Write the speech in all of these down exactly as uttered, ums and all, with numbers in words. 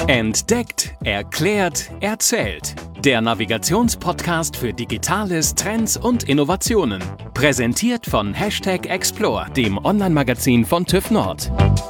Entdeckt, erklärt, erzählt. Der Navigationspodcast für Digitales, Trends und Innovationen. Präsentiert von Hashtag Explore, dem Online-Magazin von TÜV Nord.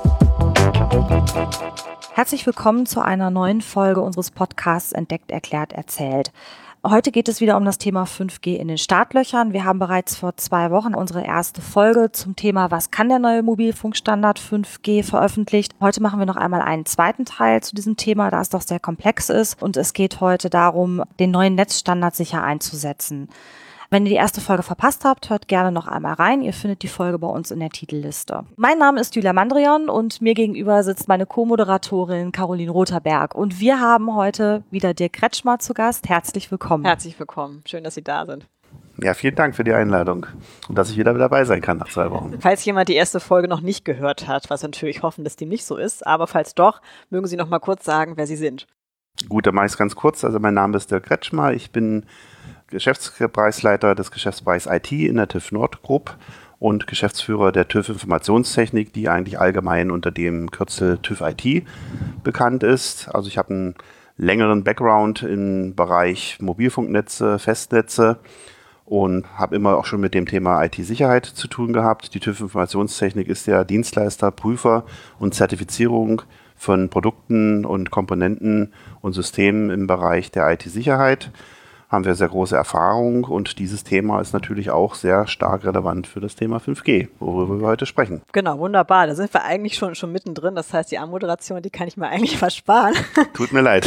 Herzlich willkommen zu einer neuen Folge unseres Podcasts Entdeckt, erklärt, erzählt. Heute geht es wieder um das Thema fünf G in den Startlöchern. Wir haben bereits vor zwei Wochen unsere erste Folge zum Thema Was kann der neue Mobilfunkstandard fünf G veröffentlicht. Heute machen wir noch einmal einen zweiten Teil zu diesem Thema, da es doch sehr komplex ist. Und es geht heute darum, den neuen Netzstandard sicher einzusetzen. Wenn ihr die erste Folge verpasst habt, hört gerne noch einmal rein. Ihr findet die Folge bei uns in der Titelliste. Mein Name ist Julia Mandrion und mir gegenüber sitzt meine Co-Moderatorin Caroline Rotherberg. Und wir haben heute wieder Dirk Kretschmer zu Gast. Herzlich willkommen. Herzlich willkommen. Schön, dass Sie da sind. Ja, vielen Dank für die Einladung und dass ich wieder dabei sein kann nach zwei Wochen. Falls jemand die erste Folge noch nicht gehört hat, was wir natürlich hoffen, dass dem nicht so ist, aber falls doch, mögen Sie noch mal kurz sagen, wer Sie sind. Gut, dann mache ich es ganz kurz. Also mein Name ist Dirk Kretschmer. Ich bin Geschäftsbereichsleiter des Geschäftsbereichs I T in der TÜV Nord Group und Geschäftsführer der TÜV Informationstechnik, die eigentlich allgemein unter dem Kürzel TÜV I T bekannt ist. Also ich habe einen längeren Background im Bereich Mobilfunknetze, Festnetze und habe immer auch schon mit dem Thema I T-Sicherheit zu tun gehabt. Die TÜV Informationstechnik ist ja Dienstleister, Prüfer und Zertifizierung von Produkten und Komponenten und Systemen im Bereich der I T-Sicherheit. Haben wir sehr große Erfahrung und dieses Thema ist natürlich auch sehr stark relevant für das Thema fünf G, worüber wir heute sprechen. Genau, wunderbar. Da sind wir eigentlich schon, schon mittendrin. Das heißt, die Anmoderation, die kann ich mir eigentlich versparen. Tut mir leid.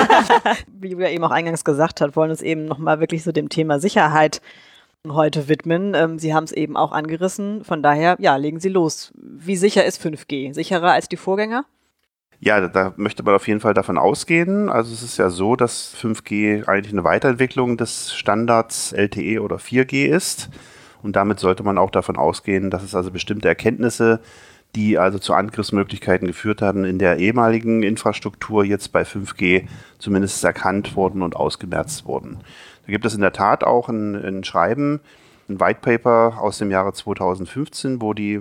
Wie Julia eben auch eingangs gesagt hat, wollen uns eben nochmal wirklich so dem Thema Sicherheit heute widmen. Sie haben es eben auch angerissen. Von daher, ja, legen Sie los. Wie sicher ist fünf G? Sicherer als die Vorgänger? Ja, da möchte man auf jeden Fall davon ausgehen. Also es ist ja so, dass fünf G eigentlich eine Weiterentwicklung des Standards L T E oder vier G ist. Und damit sollte man auch davon ausgehen, dass es also bestimmte Erkenntnisse, die also zu Angriffsmöglichkeiten geführt haben, in der ehemaligen Infrastruktur jetzt bei fünf G zumindest erkannt wurden und ausgemerzt wurden. Da gibt es in der Tat auch ein, ein Schreiben, ein White Paper aus dem Jahre zweitausendfünfzehn, wo die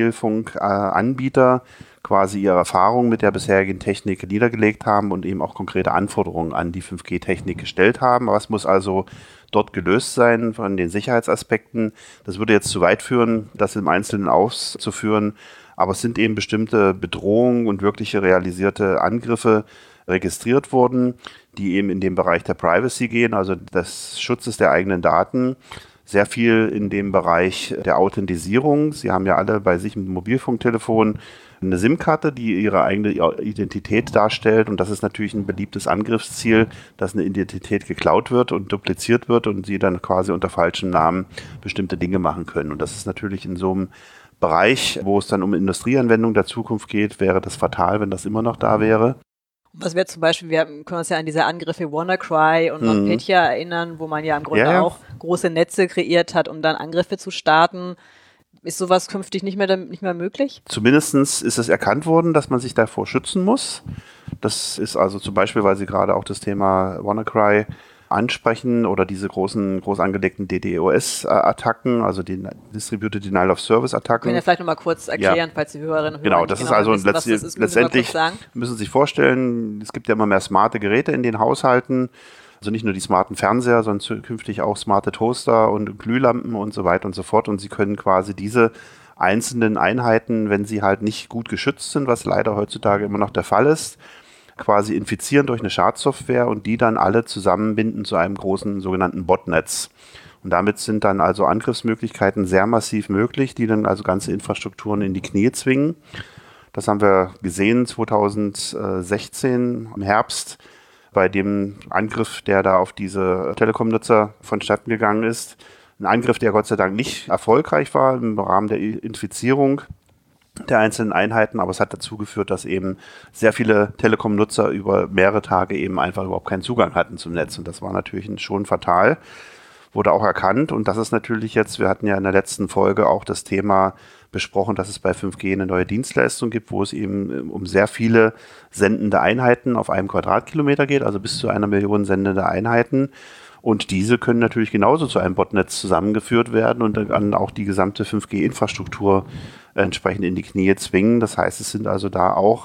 Mobilfunkanbieter quasi ihre Erfahrungen mit der bisherigen Technik niedergelegt haben und eben auch konkrete Anforderungen an die fünf G-Technik gestellt haben. Was muss also dort gelöst sein von den Sicherheitsaspekten? Das würde jetzt zu weit führen, das im Einzelnen auszuführen, aber es sind eben bestimmte Bedrohungen und wirkliche realisierte Angriffe registriert worden, die eben in den Bereich der Privacy gehen, also des Schutzes der eigenen Daten. Sehr viel in dem Bereich der Authentisierung. Sie haben ja alle bei sich mit dem Mobilfunktelefon eine SIM-Karte, die ihre eigene Identität darstellt. Und das ist natürlich ein beliebtes Angriffsziel, dass eine Identität geklaut wird und dupliziert wird und sie dann quasi unter falschem Namen bestimmte Dinge machen können. Und das ist natürlich in so einem Bereich, wo es dann um Industrieanwendungen der Zukunft geht, wäre das fatal, wenn das immer noch da wäre. Was wäre zum Beispiel, wir können uns ja an diese Angriffe WannaCry und NotPetya mhm. erinnern, wo man ja im Grunde ja, ja. auch große Netze kreiert hat, um dann Angriffe zu starten. Ist sowas künftig nicht mehr, nicht mehr möglich? Zumindest ist es erkannt worden, dass man sich davor schützen muss. Das ist also zum Beispiel, weil Sie gerade auch das Thema WannaCry ansprechen oder diese großen, groß angelegten DDoS-Attacken, also die Distributed Denial of Service-Attacken. Können wir vielleicht nochmal kurz erklären, ja. falls die Hörerinnen und Hörer Genau, das genau ist also wissen, letzt- das ist, letztendlich, müssen, müssen Sie sich vorstellen, es gibt ja immer mehr smarte Geräte in den Haushalten, also nicht nur die smarten Fernseher, sondern zukünftig auch smarte Toaster und Glühlampen und so weiter und so fort. Und Sie können quasi diese einzelnen Einheiten, wenn sie halt nicht gut geschützt sind, was leider heutzutage immer noch der Fall ist, quasi infizieren durch eine Schadsoftware und die dann alle zusammenbinden zu einem großen sogenannten Botnetz. Und damit sind dann also Angriffsmöglichkeiten sehr massiv möglich, die dann also ganze Infrastrukturen in die Knie zwingen. Das haben wir gesehen zweitausendsechzehn im Herbst bei dem Angriff, der da auf diese Telekom-Nutzer vonstatten gegangen ist. Ein Angriff, der Gott sei Dank nicht erfolgreich war im Rahmen der Infizierung der einzelnen Einheiten, aber es hat dazu geführt, dass eben sehr viele Telekom-Nutzer über mehrere Tage eben einfach überhaupt keinen Zugang hatten zum Netz und das war natürlich schon fatal, wurde auch erkannt und das ist natürlich jetzt, wir hatten ja in der letzten Folge auch das Thema besprochen, dass es bei fünf G eine neue Dienstleistung gibt, wo es eben um sehr viele sendende Einheiten auf einem Quadratkilometer geht, also bis zu einer Million sendende Einheiten. Und diese können natürlich genauso zu einem Botnetz zusammengeführt werden und dann auch die gesamte fünf G-Infrastruktur entsprechend in die Knie zwingen. Das heißt, es sind also da auch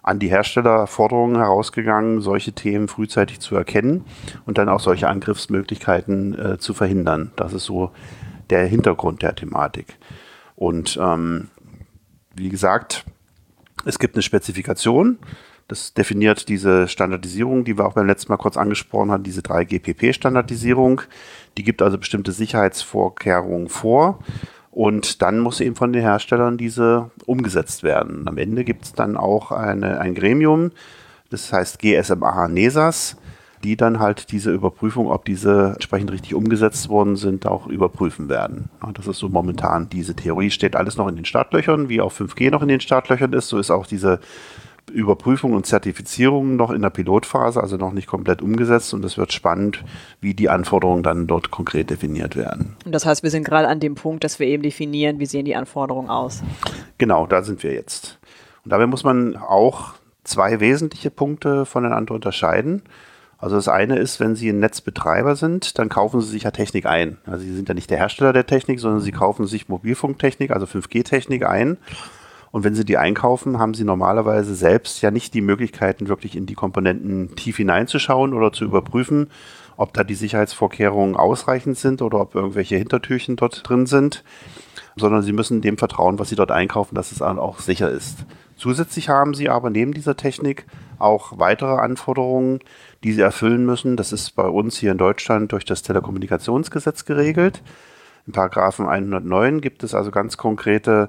an die Hersteller Forderungen herausgegangen, solche Themen frühzeitig zu erkennen und dann auch solche Angriffsmöglichkeiten äh, zu verhindern. Das ist so der Hintergrund der Thematik. Und ähm, wie gesagt, es gibt eine Spezifikation, das definiert diese Standardisierung, die wir auch beim letzten Mal kurz angesprochen haben, diese drei G P P-Standardisierung. Die gibt also bestimmte Sicherheitsvorkehrungen vor. Und dann muss eben von den Herstellern diese umgesetzt werden. Am Ende gibt es dann auch eine, ein Gremium, das heißt G S M A NESAS, die dann halt diese Überprüfung, ob diese entsprechend richtig umgesetzt worden sind, auch überprüfen werden. Das ist so momentan diese Theorie, steht alles noch in den Startlöchern, wie auch fünf G noch in den Startlöchern ist, so ist auch diese Überprüfung und Zertifizierung noch in der Pilotphase, also noch nicht komplett umgesetzt, und es wird spannend, wie die Anforderungen dann dort konkret definiert werden. Und das heißt, wir sind gerade an dem Punkt, dass wir eben definieren, wie sehen die Anforderungen aus. Genau, da sind wir jetzt. Und dabei muss man auch zwei wesentliche Punkte voneinander unterscheiden. Also das eine ist, wenn Sie ein Netzbetreiber sind, dann kaufen Sie sich ja Technik ein. Also Sie sind ja nicht der Hersteller der Technik, sondern Sie kaufen sich Mobilfunktechnik, also fünf G Technik ein. Und wenn Sie die einkaufen, haben Sie normalerweise selbst ja nicht die Möglichkeiten, wirklich in die Komponenten tief hineinzuschauen oder zu überprüfen, ob da die Sicherheitsvorkehrungen ausreichend sind oder ob irgendwelche Hintertürchen dort drin sind, sondern Sie müssen dem vertrauen, was Sie dort einkaufen, dass es auch sicher ist. Zusätzlich haben Sie aber neben dieser Technik auch weitere Anforderungen, die Sie erfüllen müssen. Das ist bei uns hier in Deutschland durch das Telekommunikationsgesetz geregelt. In Paragraphen hundertneun gibt es also ganz konkrete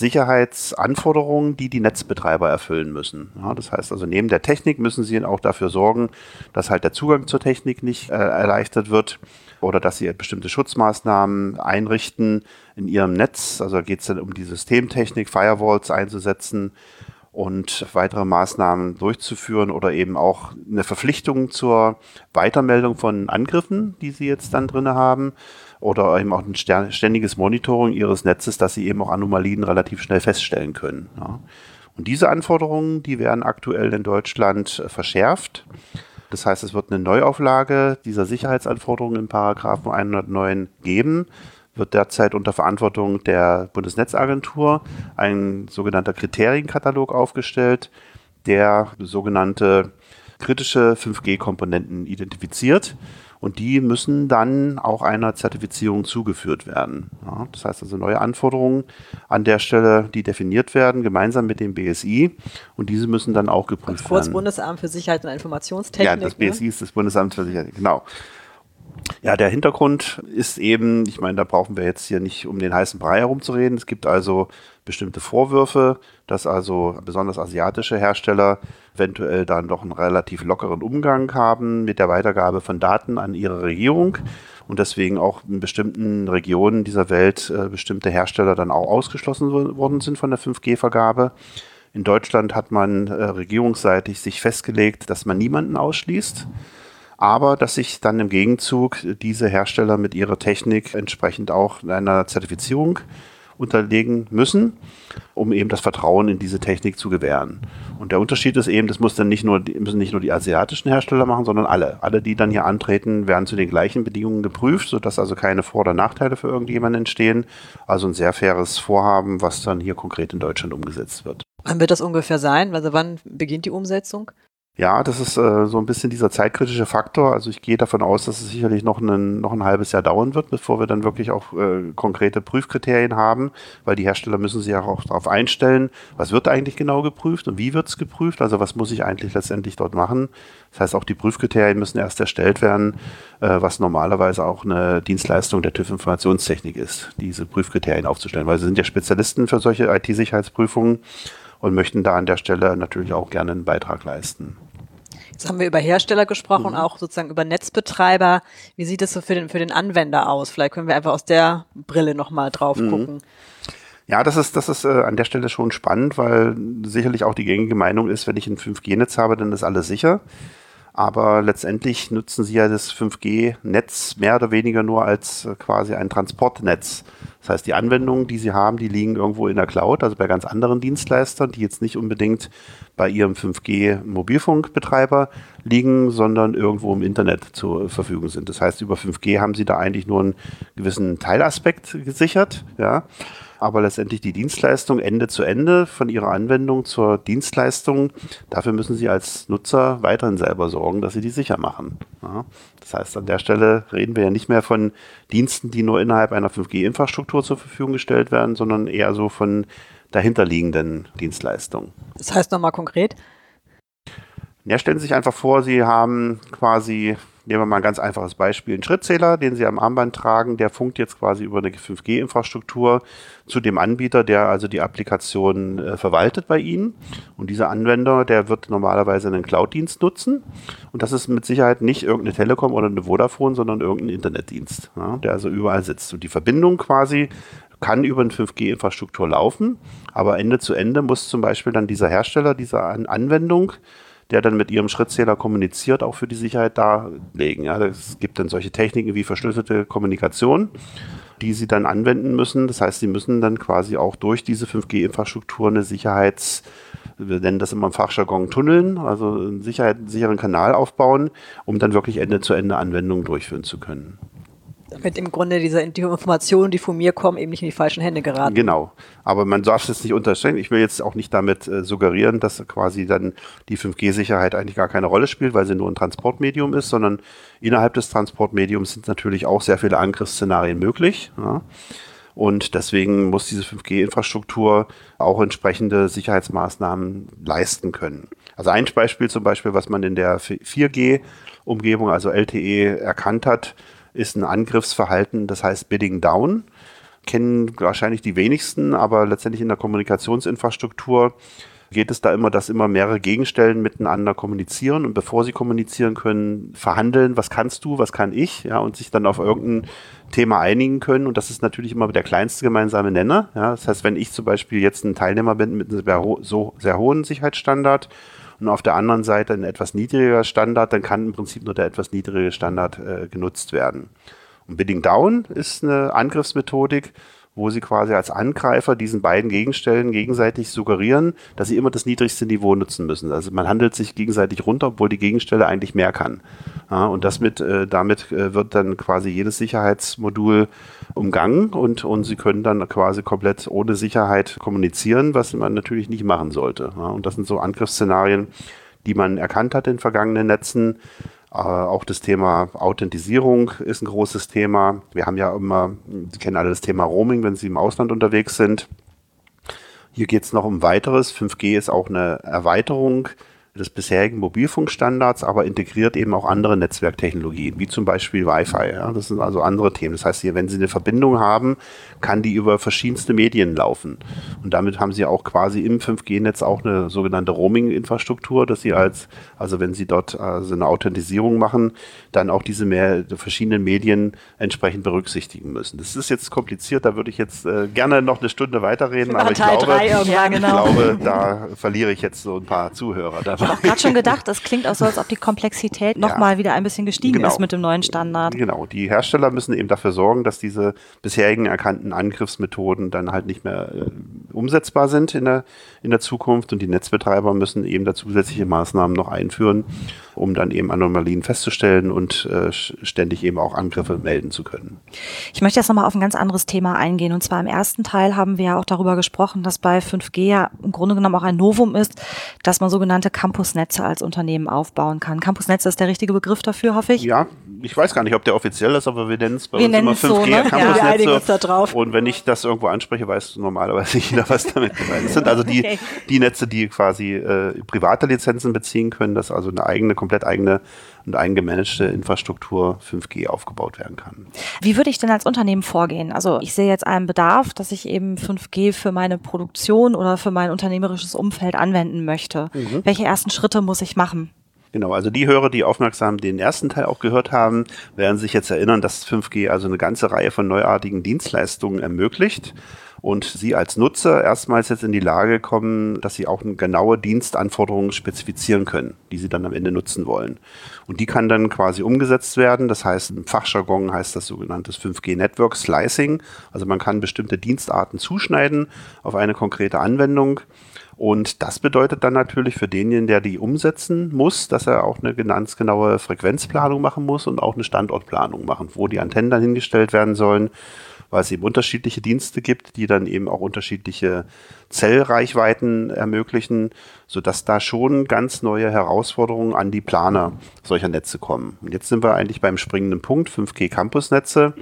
Sicherheitsanforderungen, die die Netzbetreiber erfüllen müssen. Ja, das heißt also, neben der Technik müssen sie auch dafür sorgen, dass halt der Zugang zur Technik nicht äh, erleichtert wird oder dass sie bestimmte Schutzmaßnahmen einrichten in ihrem Netz. Also da geht es dann um die Systemtechnik, Firewalls einzusetzen und weitere Maßnahmen durchzuführen oder eben auch eine Verpflichtung zur Weitermeldung von Angriffen, die sie jetzt dann drin haben, oder eben auch ein ständiges Monitoring ihres Netzes, dass sie eben auch Anomalien relativ schnell feststellen können. Ja. Und diese Anforderungen, die werden aktuell in Deutschland verschärft. Das heißt, es wird eine Neuauflage dieser Sicherheitsanforderungen in Paragraphen hundertneun geben. Wird derzeit unter Verantwortung der Bundesnetzagentur ein sogenannter Kriterienkatalog aufgestellt, der sogenannte kritische fünf G Komponenten identifiziert. Und die müssen dann auch einer Zertifizierung zugeführt werden. Ja, das heißt also neue Anforderungen an der Stelle, die definiert werden, gemeinsam mit dem B S I. Und diese müssen dann auch geprüft kurz werden. Bundesamt für Sicherheit und Informationstechnik. Ja, das B S I ne? ist das Bundesamt für Sicherheit, genau. Ja, der Hintergrund ist eben, ich meine, da brauchen wir jetzt hier nicht um den heißen Brei herumzureden. Es gibt also bestimmte Vorwürfe, dass also besonders asiatische Hersteller eventuell dann doch einen relativ lockeren Umgang haben mit der Weitergabe von Daten an ihre Regierung und deswegen auch in bestimmten Regionen dieser Welt äh, bestimmte Hersteller dann auch ausgeschlossen worden sind von der fünf G Vergabe. In Deutschland hat man äh, regierungsseitig sich festgelegt, dass man niemanden ausschließt, aber dass sich dann im Gegenzug diese Hersteller mit ihrer Technik entsprechend auch einer Zertifizierung unterlegen müssen, um eben das Vertrauen in diese Technik zu gewähren. Und der Unterschied ist eben, das muss dann nicht nur, müssen nicht nur die asiatischen Hersteller machen, sondern alle. Alle, die dann hier antreten, werden zu den gleichen Bedingungen geprüft, sodass also keine Vor- oder Nachteile für irgendjemanden entstehen. Also ein sehr faires Vorhaben, was dann hier konkret in Deutschland umgesetzt wird. Wann wird das ungefähr sein? Also wann beginnt die Umsetzung? Ja, das ist äh, so ein bisschen dieser zeitkritische Faktor. Also ich gehe davon aus, dass es sicherlich noch, einen, noch ein halbes Jahr dauern wird, bevor wir dann wirklich auch äh, konkrete Prüfkriterien haben, weil die Hersteller müssen sich auch darauf einstellen, was wird eigentlich genau geprüft und wie wird es geprüft, also was muss ich eigentlich letztendlich dort machen. Das heißt, auch die Prüfkriterien müssen erst erstellt werden, äh, was normalerweise auch eine Dienstleistung der TÜV Informationstechnik ist, diese Prüfkriterien aufzustellen, weil sie sind ja Spezialisten für solche I T-Sicherheitsprüfungen und möchten da an der Stelle natürlich auch gerne einen Beitrag leisten. Jetzt haben wir über Hersteller gesprochen, mhm. auch sozusagen über Netzbetreiber. Wie sieht es so für den, für den Anwender aus? Vielleicht können wir einfach aus der Brille nochmal drauf mhm. gucken. Ja, das ist, das ist äh, an der Stelle schon spannend, weil sicherlich auch die gängige Meinung ist, wenn ich ein fünf G Netz habe, dann ist alles sicher. Aber letztendlich nutzen sie ja das fünf G Netz mehr oder weniger nur als äh, quasi ein Transportnetz. Das heißt, die Anwendungen, die sie haben, die liegen irgendwo in der Cloud, also bei ganz anderen Dienstleistern, die jetzt nicht unbedingt bei ihrem fünf G Mobilfunkbetreiber liegen, sondern irgendwo im Internet zur Verfügung sind. Das heißt, über fünf G haben sie da eigentlich nur einen gewissen Teilaspekt gesichert, ja. aber letztendlich die Dienstleistung Ende zu Ende von ihrer Anwendung zur Dienstleistung, dafür müssen Sie als Nutzer weiterhin selber sorgen, dass Sie die sicher machen. Ja, das heißt, an der Stelle reden wir ja nicht mehr von Diensten, die nur innerhalb einer fünf G Infrastruktur zur Verfügung gestellt werden, sondern eher so von dahinterliegenden Dienstleistungen. Das heißt nochmal konkret? Ja, stellen Sie sich einfach vor, Sie haben quasi, nehmen wir mal ein ganz einfaches Beispiel, einen Schrittzähler, den Sie am Armband tragen, der funkt jetzt quasi über eine fünf G Infrastruktur zu dem Anbieter, der also die Applikation äh, verwaltet bei Ihnen. Und dieser Anwender, der wird normalerweise einen Cloud-Dienst nutzen. Und das ist mit Sicherheit nicht irgendeine Telekom oder eine Vodafone, sondern irgendein Internetdienst, ja, der also überall sitzt. Und die Verbindung quasi kann über eine fünf G Infrastruktur laufen, aber Ende zu Ende muss zum Beispiel dann dieser Hersteller dieser An- Anwendung, der dann mit ihrem Schrittzähler kommuniziert, auch für die Sicherheit darlegen. Ja, es gibt dann solche Techniken wie verschlüsselte Kommunikation, die sie dann anwenden müssen. Das heißt, sie müssen dann quasi auch durch diese fünf G Infrastruktur eine Sicherheits, wir nennen das immer im Fachjargon Tunneln, also einen, Sicherheit, einen sicheren Kanal aufbauen, um dann wirklich Ende zu Ende Anwendungen durchführen zu können. Damit im Grunde diese die Informationen, die von mir kommen, eben nicht in die falschen Hände geraten. Genau, aber man darf es nicht unterstellen. Ich will jetzt auch nicht damit äh, suggerieren, dass quasi dann die fünf G Sicherheit eigentlich gar keine Rolle spielt, weil sie nur ein Transportmedium ist, sondern innerhalb des Transportmediums sind natürlich auch sehr viele Angriffsszenarien möglich. Ja? Und deswegen muss diese fünf G Infrastruktur auch entsprechende Sicherheitsmaßnahmen leisten können. Also ein Beispiel zum Beispiel, was man in der vier G Umgebung, also L T E, erkannt hat, ist ein Angriffsverhalten, das heißt Bidding Down. Kennen wahrscheinlich die wenigsten, aber letztendlich in der Kommunikationsinfrastruktur geht es da immer, dass immer mehrere Gegenstellen miteinander kommunizieren und bevor sie kommunizieren können, verhandeln, was kannst du, was kann ich, ja, und sich dann auf irgendein Thema einigen können. Und das ist natürlich immer der kleinste gemeinsame Nenner. Ja. Das heißt, wenn ich zum Beispiel jetzt ein Teilnehmer bin mit einem sehr, ho- so sehr hohen Sicherheitsstandard und auf der anderen Seite ein etwas niedriger Standard, dann kann im Prinzip nur der etwas niedrige Standard äh, genutzt werden. Und Bidding Down ist eine Angriffsmethodik, wo sie quasi als Angreifer diesen beiden Gegenstellen gegenseitig suggerieren, dass sie immer das niedrigste Niveau nutzen müssen. Also man handelt sich gegenseitig runter, obwohl die Gegenstelle eigentlich mehr kann. Ja, und das mit, äh, damit äh, wird dann quasi jedes Sicherheitsmodul umgangen und, und sie können dann quasi komplett ohne Sicherheit kommunizieren, was man natürlich nicht machen sollte. Ja, und das sind so Angriffsszenarien, die man erkannt hat in vergangenen Netzen. Äh, auch das Thema Authentisierung ist ein großes Thema. Wir haben ja immer, Sie kennen alle das Thema Roaming, wenn Sie im Ausland unterwegs sind. Hier geht es noch um weiteres. fünf G ist auch eine Erweiterung des bisherigen Mobilfunkstandards, aber integriert eben auch andere Netzwerktechnologien, wie zum Beispiel Wi-Fi. Ja, das sind also andere Themen. Das heißt, hier, wenn Sie eine Verbindung haben, kann die über verschiedenste Medien laufen. Und damit haben Sie auch quasi im fünf G Netz auch eine sogenannte Roaming-Infrastruktur, dass Sie als, also wenn Sie dort also eine Authentisierung machen, dann auch diese mehr verschiedenen Medien entsprechend berücksichtigen müssen. Das ist jetzt kompliziert, da würde ich jetzt äh, gerne noch eine Stunde weiterreden, aber ich glaube, ja, genau. ich glaube, da verliere ich jetzt so ein paar Zuhörer dabei. Ich habe auch gerade schon gedacht, das klingt auch so, als ob die Komplexität Ja. nochmal wieder ein bisschen gestiegen Genau. ist mit dem neuen Standard. Genau, die Hersteller müssen eben dafür sorgen, dass diese bisherigen erkannten Angriffsmethoden dann halt nicht mehr äh, umsetzbar sind in der, in der Zukunft und die Netzbetreiber müssen eben da zusätzliche Maßnahmen noch einführen, um dann eben Anomalien festzustellen und äh, ständig eben auch Angriffe melden zu können. Ich möchte jetzt nochmal auf ein ganz anderes Thema eingehen. Und zwar im ersten Teil haben wir ja auch darüber gesprochen, dass bei fünf G ja im Grunde genommen auch ein Novum ist, dass man sogenannte Campusnetze als Unternehmen aufbauen kann. Campusnetze ist der richtige Begriff dafür, hoffe ich. Ja, ich weiß gar nicht, ob der offiziell ist, aber wir nennen es bei Wir uns immer nennen es so, fünf G ne? Ja, wir einigen uns da Campusnetze. drauf. Und wenn ich das irgendwo anspreche, weiß normalerweise jeder, was damit gemeint ist. Das sind also die, Okay. die Netze, die quasi äh, private Lizenzen beziehen können, dass also eine eigene, komplett eigene und eigengemanagte Infrastruktur fünf G aufgebaut werden kann. Wie würde ich denn als Unternehmen vorgehen? Also ich sehe jetzt einen Bedarf, dass ich eben fünf G für meine Produktion oder für mein unternehmerisches Umfeld anwenden möchte. Mhm. Welche ersten Schritte muss ich machen? Genau, also die Hörer, die aufmerksam den ersten Teil auch gehört haben, werden sich jetzt erinnern, dass fünf G also eine ganze Reihe von neuartigen Dienstleistungen ermöglicht und Sie als Nutzer erstmals jetzt in die Lage kommen, dass Sie auch genaue Dienstanforderungen spezifizieren können, die Sie dann am Ende nutzen wollen. Und die kann dann quasi umgesetzt werden. Das heißt, im Fachjargon heißt das sogenanntes fünf G Network Slicing. Also man kann bestimmte Dienstarten zuschneiden auf eine konkrete Anwendung. Und das bedeutet dann natürlich für denjenigen, der die umsetzen muss, dass er auch eine ganz genaue Frequenzplanung machen muss und auch eine Standortplanung machen, wo die Antennen dann hingestellt werden sollen, weil es eben unterschiedliche Dienste gibt, die dann eben auch unterschiedliche Zellreichweiten ermöglichen, sodass da schon ganz neue Herausforderungen an die Planer solcher Netze kommen. Und jetzt sind wir eigentlich beim springenden Punkt, fünf G Campusnetze.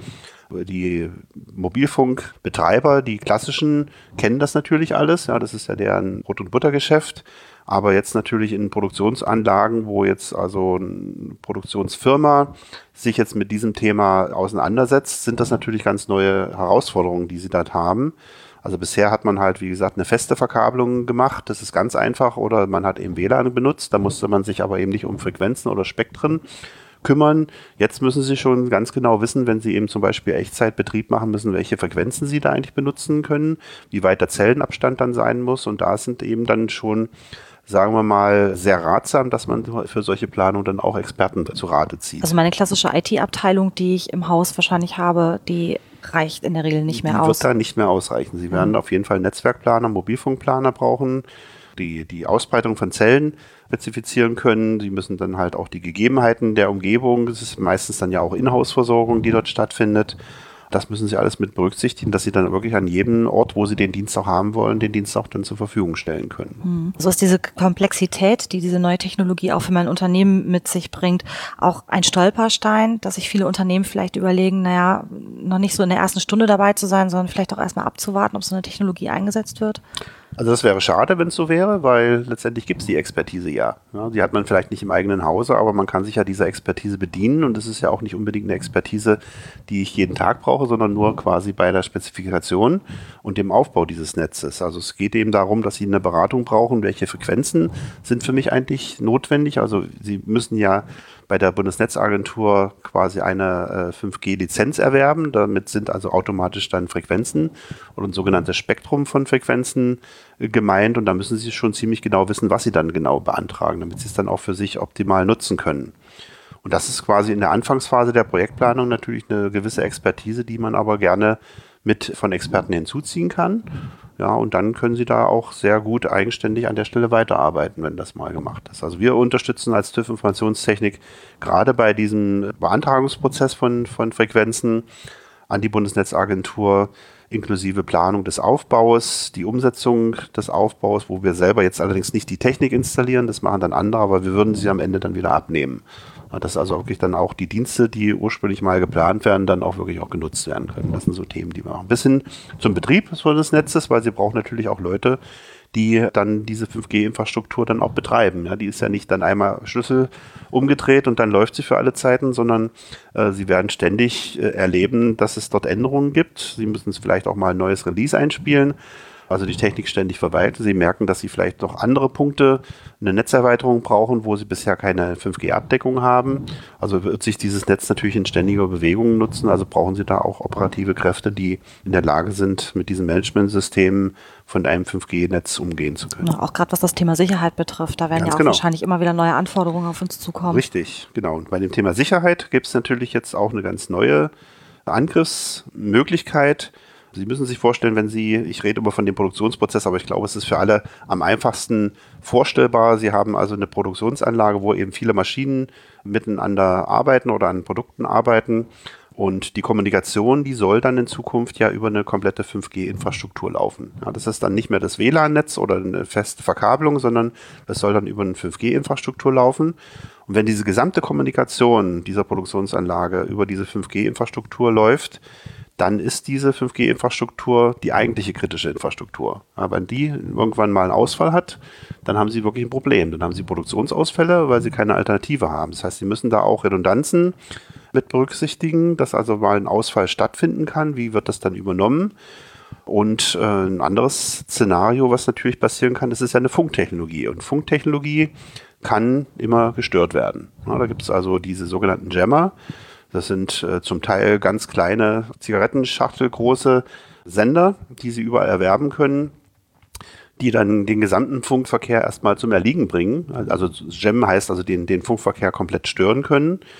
Die Mobilfunkbetreiber, die klassischen, kennen das natürlich alles. Ja, das ist ja deren Brot- und Buttergeschäft. Aber jetzt natürlich in Produktionsanlagen, wo jetzt also eine Produktionsfirma sich jetzt mit diesem Thema auseinandersetzt, sind das natürlich ganz neue Herausforderungen, die sie dort haben. Also bisher hat man halt, wie gesagt, eine feste Verkabelung gemacht. Das ist ganz einfach. Oder man hat eben W L A N benutzt. Da musste man sich aber eben nicht um Frequenzen oder Spektren kümmern. Jetzt müssen Sie schon ganz genau wissen, wenn Sie eben zum Beispiel Echtzeitbetrieb machen müssen, welche Frequenzen Sie da eigentlich benutzen können, wie weit der Zellenabstand dann sein muss. Und da sind eben dann schon, sagen wir mal, sehr ratsam, dass man für solche Planungen dann auch Experten zu Rate zieht. Also meine klassische I T-Abteilung, die ich im Haus wahrscheinlich habe, die reicht in der Regel nicht mehr die aus. Die wird da nicht mehr ausreichen. Sie werden mhm. auf jeden Fall Netzwerkplaner, Mobilfunkplaner brauchen, die die Ausbreitung von Zellen spezifizieren können. Sie müssen dann halt auch die Gegebenheiten der Umgebung, das ist meistens dann ja auch Inhouse-Versorgung, die dort stattfindet. Das müssen Sie alles mit berücksichtigen, dass Sie dann wirklich an jedem Ort, wo Sie den Dienst auch haben wollen, den Dienst auch dann zur Verfügung stellen können. So ist diese Komplexität, die diese neue Technologie auch für mein Unternehmen mit sich bringt, auch ein Stolperstein, dass sich viele Unternehmen vielleicht überlegen, naja, noch nicht so in der ersten Stunde dabei zu sein, sondern vielleicht auch erstmal abzuwarten, ob so eine Technologie eingesetzt wird? Also das wäre schade, wenn es so wäre, weil letztendlich gibt es die Expertise ja. ja. Die hat man vielleicht nicht im eigenen Hause, aber man kann sich ja dieser Expertise bedienen und es ist ja auch nicht unbedingt eine Expertise, die ich jeden Tag brauche, sondern nur quasi bei der Spezifikation und dem Aufbau dieses Netzes. Also es geht eben darum, dass Sie eine Beratung brauchen, welche Frequenzen sind für mich eigentlich notwendig. Also Sie müssen ja bei der Bundesnetzagentur quasi eine äh, fünf G Lizenz erwerben. Damit sind also automatisch dann Frequenzen oder ein sogenanntes Spektrum von Frequenzen äh, gemeint. Und da müssen Sie schon ziemlich genau wissen, was Sie dann genau beantragen, damit Sie es dann auch für sich optimal nutzen können. Und das ist quasi in der Anfangsphase der Projektplanung natürlich eine gewisse Expertise, die man aber gerne mit von Experten hinzuziehen kann. Ja, und dann können Sie da auch sehr gut eigenständig an der Stelle weiterarbeiten, wenn das mal gemacht ist. Also wir unterstützen als TÜV Informationstechnik gerade bei diesem Beantragungsprozess von, von Frequenzen an die Bundesnetzagentur inklusive Planung des Aufbaus, die Umsetzung des Aufbaus, wo wir selber jetzt allerdings nicht die Technik installieren, das machen dann andere, aber wir würden sie am Ende dann wieder abnehmen. Dass also wirklich dann auch die Dienste, die ursprünglich mal geplant werden, dann auch wirklich auch genutzt werden können. Das sind so Themen, die wir machen. Bis hin zum Betrieb des Netzes, weil sie brauchen natürlich auch Leute, die dann diese fünf G Infrastruktur dann auch betreiben. Ja, die ist ja nicht dann einmal Schlüssel umgedreht und dann läuft sie für alle Zeiten, sondern äh, sie werden ständig äh, erleben, dass es dort Änderungen gibt. Sie müssen es vielleicht auch mal ein neues Release einspielen. Also die Technik ständig verwalten. Sie merken, dass Sie vielleicht noch andere Punkte, eine Netzerweiterung brauchen, wo Sie bisher keine fünf G Abdeckung haben. Also wird sich dieses Netz natürlich in ständiger Bewegung nutzen. Also brauchen Sie da auch operative Kräfte, die in der Lage sind, mit diesen Managementsystemen von einem fünf G Netz umgehen zu können. Ja, auch gerade was das Thema Sicherheit betrifft, da werden Ganz ja auch genau. wahrscheinlich immer wieder neue Anforderungen auf uns zukommen. Richtig, genau. Und bei dem Thema Sicherheit gibt es natürlich jetzt auch eine ganz neue Angriffsmöglichkeit. Sie müssen sich vorstellen, wenn Sie, ich rede immer von dem Produktionsprozess, aber ich glaube, es ist für alle am einfachsten vorstellbar. Sie haben also eine Produktionsanlage, wo eben viele Maschinen miteinander arbeiten oder an Produkten arbeiten. Und die Kommunikation, die soll dann in Zukunft ja über eine komplette fünf G Infrastruktur laufen. Ja, das ist dann nicht mehr das W L A N-Netz oder eine feste Verkabelung, sondern das soll dann über eine fünf G Infrastruktur laufen. Und wenn diese gesamte Kommunikation dieser Produktionsanlage über diese fünf G Infrastruktur läuft, dann ist diese fünf G Infrastruktur die eigentliche kritische Infrastruktur. Aber wenn die irgendwann mal einen Ausfall hat, dann haben Sie wirklich ein Problem. Dann haben Sie Produktionsausfälle, weil Sie keine Alternative haben. Das heißt, Sie müssen da auch Redundanzen mit berücksichtigen, dass also mal ein Ausfall stattfinden kann. Wie wird das dann übernommen? Und äh, ein anderes Szenario, was natürlich passieren kann, das ist ja eine Funktechnologie. Und Funktechnologie kann immer gestört werden. Ja, da gibt es also diese sogenannten Jammer. Das sind äh, zum Teil ganz kleine Zigarettenschachtelgroße Sender, die Sie überall erwerben können, die dann den gesamten Funkverkehr erstmal zum Erliegen bringen. Also Jam heißt also den, den Funkverkehr komplett stören können.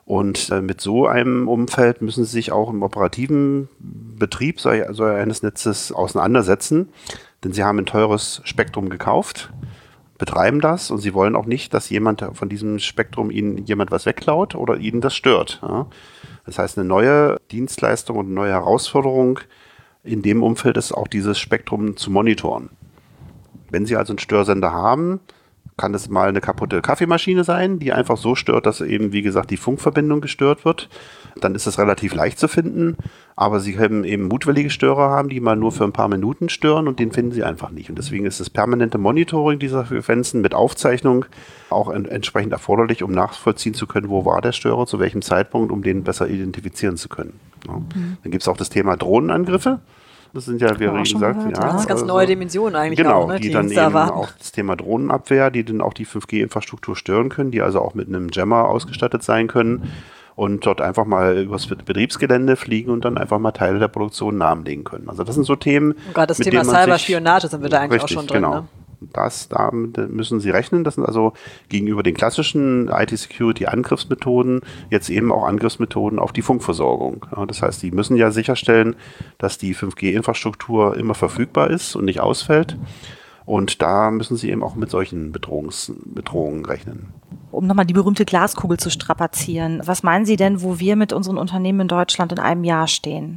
Und äh, mit so einem Umfeld müssen Sie sich auch im operativen Betrieb so, so eines Netzes auseinandersetzen, denn Sie haben ein teures Spektrum gekauft, betreiben das und Sie wollen auch nicht, dass jemand von diesem Spektrum Ihnen jemand was wegklaut oder Ihnen das stört. Ja? Das heißt, eine neue Dienstleistung und eine neue Herausforderung in dem Umfeld ist auch dieses Spektrum zu monitoren. Wenn Sie also einen Störsender haben, kann es mal eine kaputte Kaffeemaschine sein, die einfach so stört, dass eben, wie gesagt, die Funkverbindung gestört wird. Dann ist es relativ leicht zu finden, aber Sie können eben mutwillige Störer haben, die mal nur für ein paar Minuten stören und den finden Sie einfach nicht. Und deswegen ist das permanente Monitoring dieser Frequenzen mit Aufzeichnung auch en- entsprechend erforderlich, um nachvollziehen zu können, wo war der Störer, zu welchem Zeitpunkt, um den besser identifizieren zu können. Ja. Mhm. Dann gibt es auch das Thema Drohnenangriffe. Das sind ja, wie ja, gesagt, gehört, ja, das ist ganz also, neue Dimensionen eigentlich genau, auch, ne, die, die dann da eben warten. auch das Thema Drohnenabwehr, die dann auch die fünf G-Infrastruktur stören können, die also auch mit einem Jammer ausgestattet sein können und dort einfach mal übers Betriebsgelände fliegen und dann einfach mal Teile der Produktion lahmlegen können. Also das sind so Themen, und gerade das mit Thema denen man Cyberspionage sind wir da eigentlich richtig, auch schon drin. Genau. Ne? Das, da müssen Sie rechnen. Das sind also gegenüber den klassischen I T-Security-Angriffsmethoden jetzt eben auch Angriffsmethoden auf die Funkversorgung. Ja, das heißt, die müssen ja sicherstellen, dass die fünf G-Infrastruktur immer verfügbar ist und nicht ausfällt. Und da müssen Sie eben auch mit solchen Bedrohungs- Bedrohungen rechnen. Um nochmal die berühmte Glaskugel zu strapazieren, was meinen Sie denn, wo wir mit unseren Unternehmen in Deutschland in einem Jahr stehen?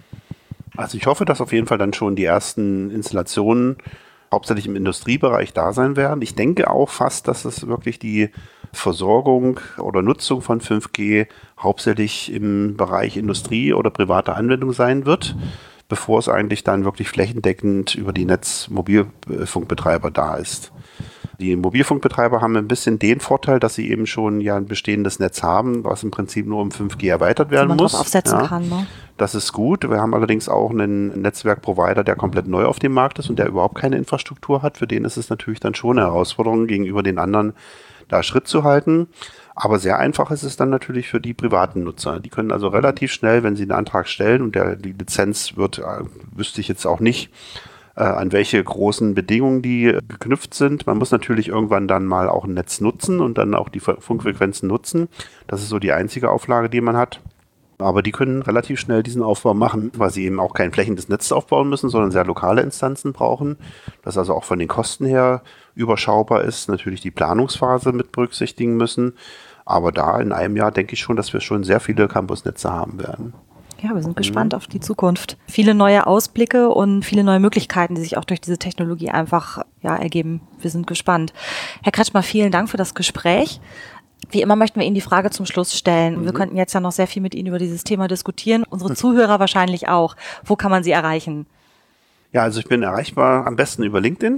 Also ich hoffe, dass auf jeden Fall dann schon die ersten Installationen hauptsächlich im Industriebereich da sein werden. Ich denke auch fast, dass es wirklich die Versorgung oder Nutzung von fünf G hauptsächlich im Bereich Industrie oder private Anwendung sein wird, bevor es eigentlich dann wirklich flächendeckend über die Netzmobilfunkbetreiber da ist. Die Mobilfunkbetreiber haben ein bisschen den Vorteil, dass sie eben schon ja ein bestehendes Netz haben, was im Prinzip nur um fünf G erweitert werden man muss. Drauf aufsetzen ja. kann, ne? Das ist gut. Wir haben allerdings auch einen Netzwerkprovider, der komplett neu auf dem Markt ist und der überhaupt keine Infrastruktur hat. Für den ist es natürlich dann schon eine Herausforderung, gegenüber den anderen da Schritt zu halten. Aber sehr einfach ist es dann natürlich für die privaten Nutzer. Die können also relativ schnell, wenn sie einen Antrag stellen und der, die Lizenz wird, äh, wüsste ich jetzt auch nicht, äh, an welche großen Bedingungen die äh, geknüpft sind. Man muss natürlich irgendwann dann mal auch ein Netz nutzen und dann auch die Funkfrequenzen nutzen. Das ist so die einzige Auflage, die man hat. Aber die können relativ schnell diesen Aufbau machen, weil sie eben auch kein flächendes Netz aufbauen müssen, sondern sehr lokale Instanzen brauchen. Das also auch von den Kosten her überschaubar ist. Natürlich die Planungsphase mit berücksichtigen müssen. Aber da in einem Jahr denke ich schon, dass wir schon sehr viele Campusnetze haben werden. Ja, wir sind gespannt mhm. auf die Zukunft. Viele neue Ausblicke und viele neue Möglichkeiten, die sich auch durch diese Technologie einfach ja, ergeben. Wir sind gespannt. Herr Kretschmer, vielen Dank für das Gespräch. Wie immer möchten wir Ihnen die Frage zum Schluss stellen. Mhm. Wir könnten jetzt ja noch sehr viel mit Ihnen über dieses Thema diskutieren. Unsere Zuhörer wahrscheinlich auch. Wo kann man Sie erreichen? Ja, also ich bin erreichbar am besten über LinkedIn.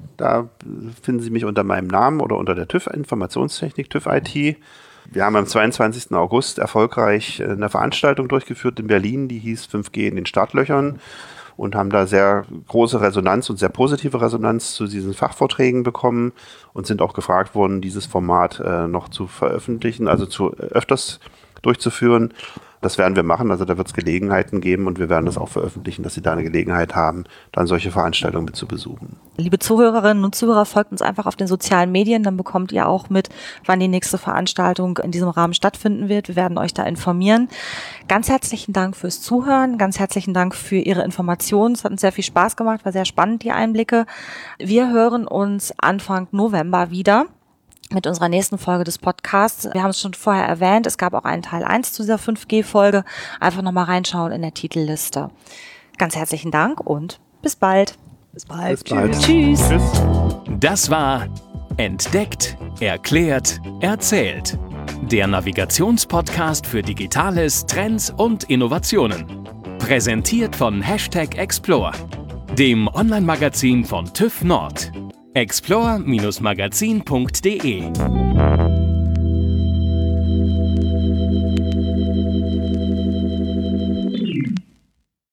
Da finden Sie mich unter meinem Namen oder unter der TÜV Informationstechnik, TÜV I T. Wir haben am zweiundzwanzigsten August erfolgreich eine Veranstaltung durchgeführt in Berlin, die hieß fünf G in den Startlöchern und haben da sehr große Resonanz und sehr positive Resonanz zu diesen Fachvorträgen bekommen und sind auch gefragt worden, dieses Format äh, noch zu veröffentlichen, also zu äh, öfters durchzuführen. Das werden wir machen, also da wird es Gelegenheiten geben und wir werden das auch veröffentlichen, dass Sie da eine Gelegenheit haben, dann solche Veranstaltungen mit zu besuchen. Liebe Zuhörerinnen und Zuhörer, folgt uns einfach auf den sozialen Medien, dann bekommt ihr auch mit, wann die nächste Veranstaltung in diesem Rahmen stattfinden wird. Wir werden euch da informieren. Ganz herzlichen Dank fürs Zuhören, ganz herzlichen Dank für Ihre Informationen. Es hat uns sehr viel Spaß gemacht, war sehr spannend, die Einblicke. Wir hören uns Anfang November wieder mit unserer nächsten Folge des Podcasts. Wir haben es schon vorher erwähnt, es gab auch einen Teil eins zu dieser fünf G-Folge. Einfach nochmal reinschauen in der Titelliste. Ganz herzlichen Dank und bis bald. Bis bald. Bis bald. Tschüss. Tschüss. Das war Entdeckt, Erklärt, Erzählt. Der Navigationspodcast für Digitales, Trends und Innovationen. Präsentiert von Hashtag Explore, dem Online-Magazin von TÜV Nord. explore Bindestrich magazin punkt de